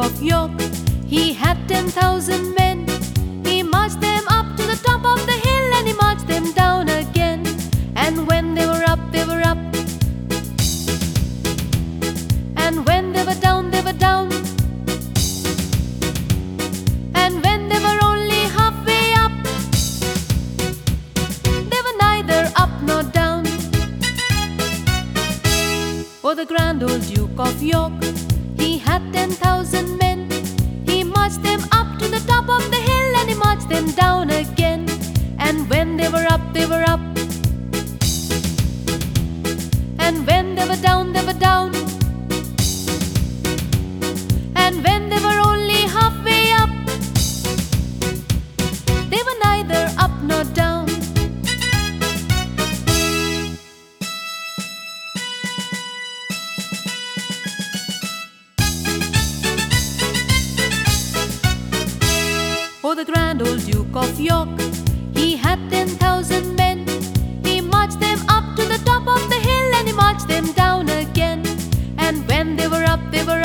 of York. He had 10,000 men. He marched them up to the top of the hill, and he marched them down again. And when they were up, they were up. And when they were down, they were down. And when they were only halfway up, they were neither up nor down. Oh, the grand old Duke of York, he had 10,000 men. He marched them up to the top of the hill, and he marched them down again. And when they were up, they were up. And when they were down, they were down. And when they were only halfway up, they were neither up nor down. Oh, the grand old Duke of York, he had 10,000 men. He marched them up to the top of the hill, and he marched them down again. And when they were up, they were